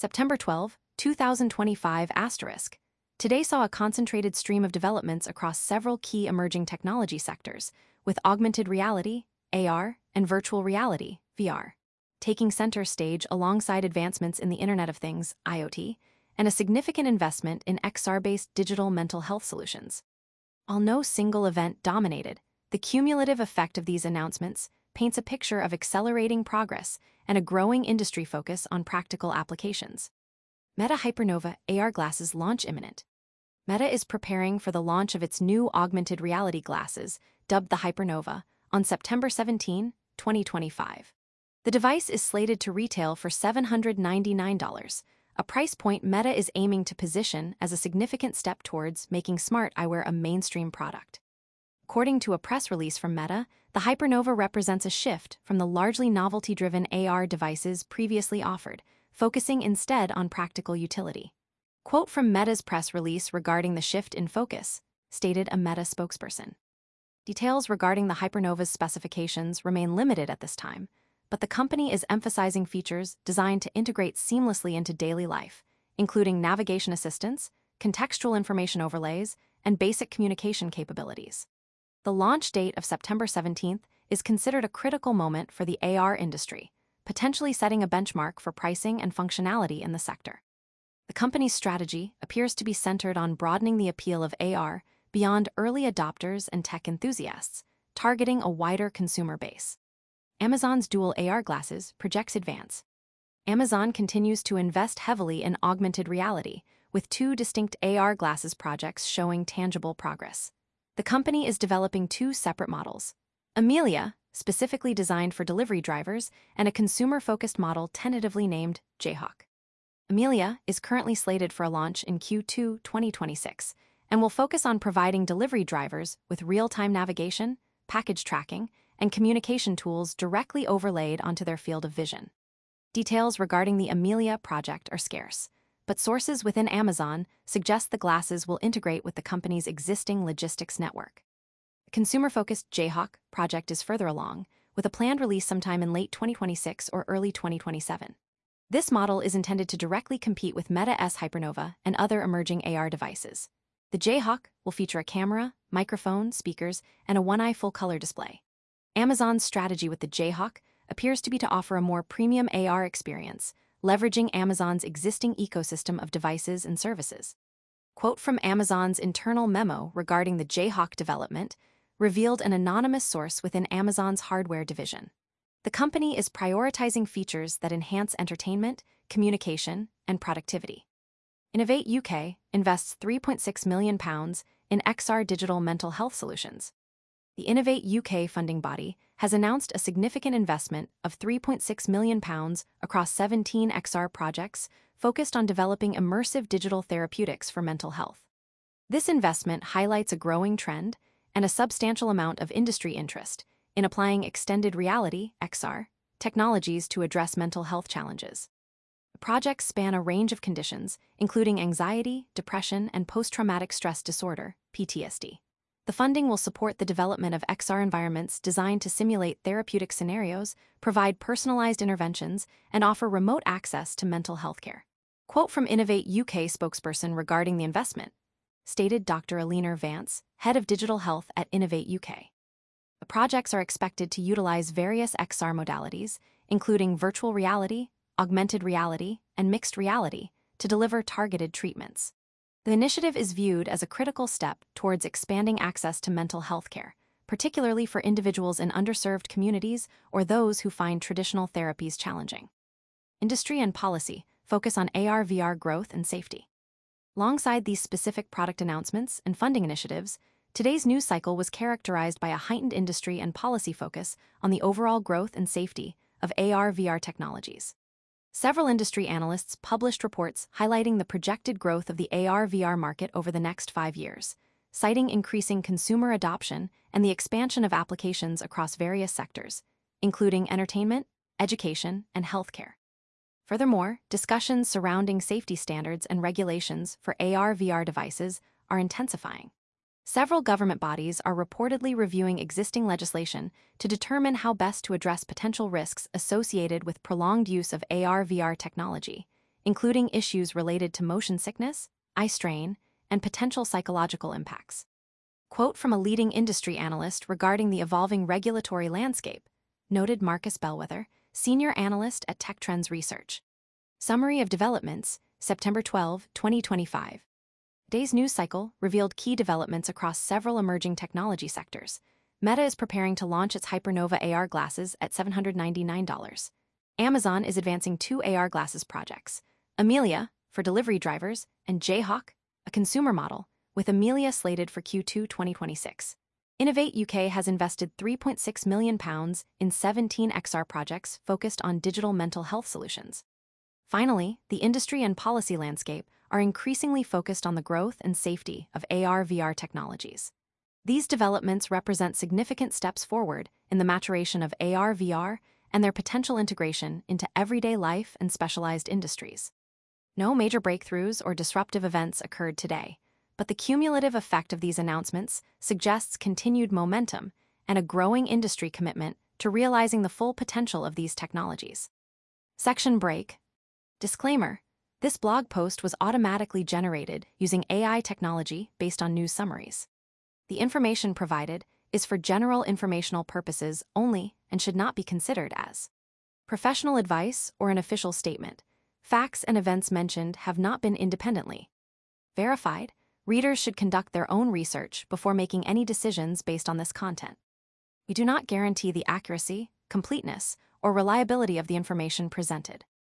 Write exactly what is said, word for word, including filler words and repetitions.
September twelfth, two thousand twenty-five asterisk. Today saw a concentrated stream of developments across several key emerging technology sectors, with augmented reality, A R, and virtual reality, V R, taking center stage alongside advancements in the Internet of Things, I O T, and a significant investment in X R-based digital mental health solutions. While no single event dominated, the cumulative effect of these announcements paints a picture of accelerating progress and a growing industry focus on practical applications. Meta Hypernova A R glasses launch imminent. Meta is preparing for the launch of its new augmented reality glasses, dubbed the Hypernova, on September seventeenth, twenty twenty-five. The device is slated to retail for seven hundred ninety-nine dollars, a price point Meta is aiming to position as a significant step towards making smart eyewear a mainstream product. According to a press release from Meta, the Hypernova represents a shift from the largely novelty-driven A R devices previously offered, focusing instead on practical utility. Quote from Meta's press release regarding the shift in focus, stated a Meta spokesperson. Details regarding the Hypernova's specifications remain limited at this time, but the company is emphasizing features designed to integrate seamlessly into daily life, including navigation assistance, contextual information overlays, and basic communication capabilities. The launch date of September seventeenth is considered a critical moment for the A R industry, potentially setting a benchmark for pricing and functionality in the sector. The company's strategy appears to be centered on broadening the appeal of A R beyond early adopters and tech enthusiasts, targeting a wider consumer base. Amazon's dual A R glasses projects advance. Amazon continues to invest heavily in augmented reality, with two distinct A R glasses projects showing tangible progress. The company is developing two separate models: Amelia, specifically designed for delivery drivers, and a consumer-focused model tentatively named Jayhawk. Amelia is currently slated for a launch in Q two twenty twenty-six and will focus on providing delivery drivers with real-time navigation, package tracking, and communication tools directly overlaid onto their field of vision. Details regarding the Amelia project are scarce, but sources within Amazon suggest the glasses will integrate with the company's existing logistics network. The consumer-focused Jayhawk project is further along, with a planned release sometime in late twenty twenty-six or early twenty twenty-seven. This model is intended to directly compete with Meta's Hypernova and other emerging A R devices. The Jayhawk will feature a camera, microphone, speakers, and a one-eye full-color display. Amazon's strategy with the Jayhawk appears to be to offer a more premium A R experience, leveraging Amazon's existing ecosystem of devices and services. Quote from Amazon's internal memo regarding the Jayhawk development revealed an anonymous source within Amazon's hardware division. The company is prioritizing features that enhance entertainment, communication, and productivity. Innovate U K invests three point six million pounds in X R digital mental health solutions. The Innovate U K funding body has announced a significant investment of three point six million pounds across seventeen X R projects focused on developing immersive digital therapeutics for mental health. This investment highlights a growing trend and a substantial amount of industry interest in applying extended reality X R technologies to address mental health challenges. The projects span a range of conditions, including anxiety, depression, and post-traumatic stress disorder, P T S D. The funding will support the development of X R environments designed to simulate therapeutic scenarios, provide personalized interventions, and offer remote access to mental health care. Quote from Innovate U K spokesperson regarding the investment, stated Doctor Alina Vance, head of digital health at Innovate U K. The projects are expected to utilize various X R modalities, including virtual reality, augmented reality, and mixed reality, to deliver targeted treatments. The initiative is viewed as a critical step towards expanding access to mental health care, particularly for individuals in underserved communities or those who find traditional therapies challenging. Industry and policy focus on A R V R growth and safety. Alongside these specific product announcements and funding initiatives, today's news cycle was characterized by a heightened industry and policy focus on the overall growth and safety of A R V R technologies. Several industry analysts published reports highlighting the projected growth of the A R V R market over the next five years, citing increasing consumer adoption and the expansion of applications across various sectors, including entertainment, education, and healthcare. Furthermore, discussions surrounding safety standards and regulations for A R V R devices are intensifying. Several government bodies are reportedly reviewing existing legislation to determine how best to address potential risks associated with prolonged use of A R V R technology, including issues related to motion sickness, eye strain, and potential psychological impacts. Quote from a leading industry analyst regarding the evolving regulatory landscape, noted Marcus Bellwether, senior analyst at Tech Trends Research. Summary of developments, September twelfth, twenty twenty-five. Today's news cycle revealed key developments across several emerging technology sectors. Meta is preparing to launch its Hypernova A R glasses at seven hundred ninety-nine dollars. Amazon is advancing two A R glasses projects, Amelia, for delivery drivers, and Jayhawk, a consumer model, with Amelia slated for Q two twenty twenty-six. Innovate U K has invested three point six million pounds in seventeen X R projects focused on digital mental health solutions. Finally, the industry and policy landscape are increasingly focused on the growth and safety of A R V R technologies. These developments represent significant steps forward in the maturation of A R V R and their potential integration into everyday life and specialized industries. No major breakthroughs or disruptive events occurred today, but the cumulative effect of these announcements suggests continued momentum and a growing industry commitment to realizing the full potential of these technologies. Section break. Disclaimer: this blog post was automatically generated using A I technology based on news summaries. The information provided is for general informational purposes only and should not be considered as professional advice or an official statement. Facts and events mentioned have not been independently verified. Readers should conduct their own research before making any decisions based on this content. We do not guarantee the accuracy, completeness, or reliability of the information presented.